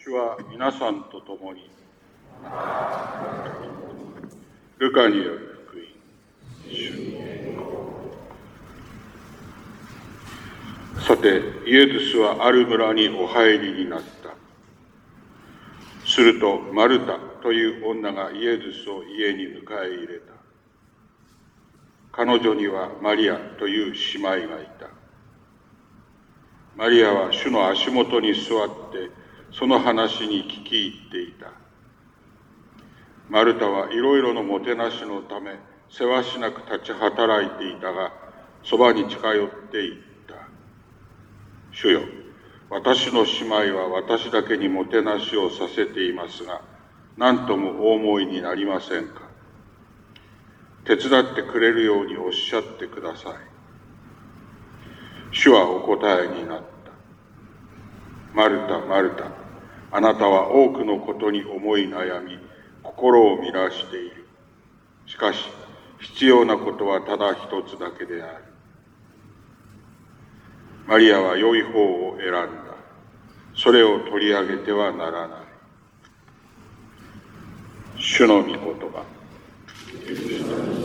主は皆さんと共に。ルカによる福音。主に栄光。さて、イエズスはある村にお入りになった。すると、マルタという女がイエズスを家に迎え入れた。彼女にはマリアという姉妹がいた。マリアは主の足元に座って、その話に聞き入っていた。マルタはいろいろのもてなしのため、せわしなく立ち働いていたが、そばに近寄って言った。主よ、私の姉妹は私だけにもてなしをさせていますが、何ともお思いになりませんか。手伝ってくれるようにおっしゃってください。主はお答えになった。マルタ、マルタ、あなたは多くのことに思い悩み、心を乱している。しかし、必要なことはただ一つだけである。マリアは良い方を選んだ。それを取り上げてはならない。主の御言葉。